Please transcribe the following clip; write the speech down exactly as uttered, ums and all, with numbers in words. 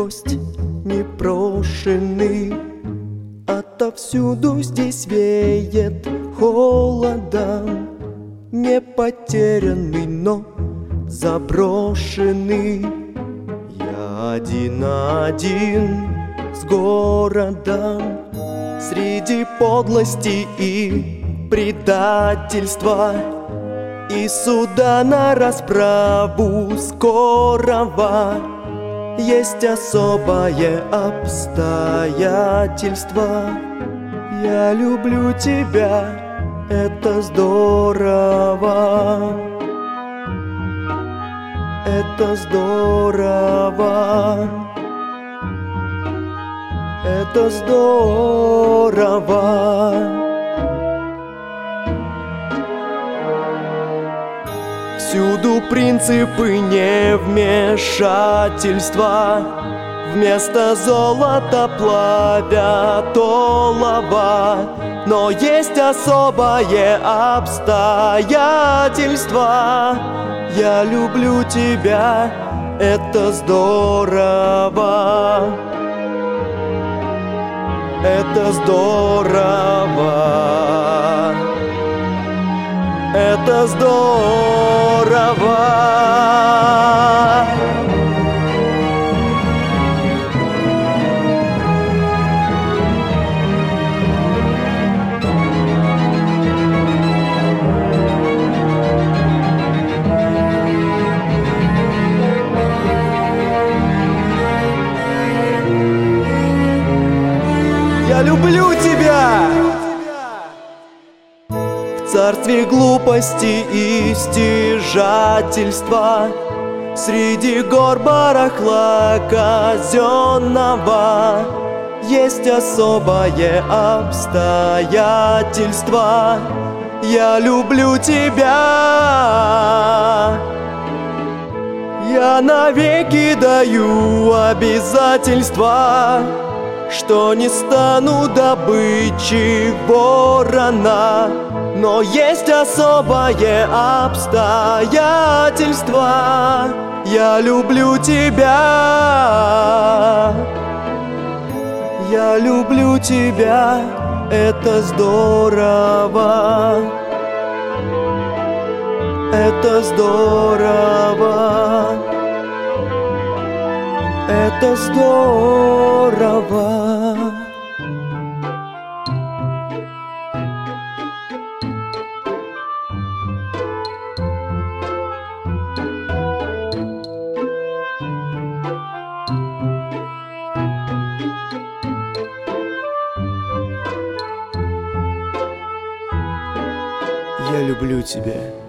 гость непрошенный. Отовсюду здесь веет холодом, не потерянный, но заброшенный. Я один-один с городом, среди подлости и предательства, и суда на расправу скорого. Есть особое обстоятельство. Я люблю тебя, это здорово. Это здорово. Это здорово. Всюду принципы невмешательства, вместо золота плавят олово. Но есть особое обстоятельство. Я люблю тебя, это здорово. Это здорово. Это здорово. Я люблю тебя. В царстве глупости и стяжательства, среди гор барахла казенного, есть особое обстоятельство. Я люблю тебя. Я навеки даю обязательства, что не стану добычей ворона. Но есть особое обстоятельство. Я люблю тебя. Я люблю тебя, это здорово. Это здорово. Это здорово. Я люблю тебя.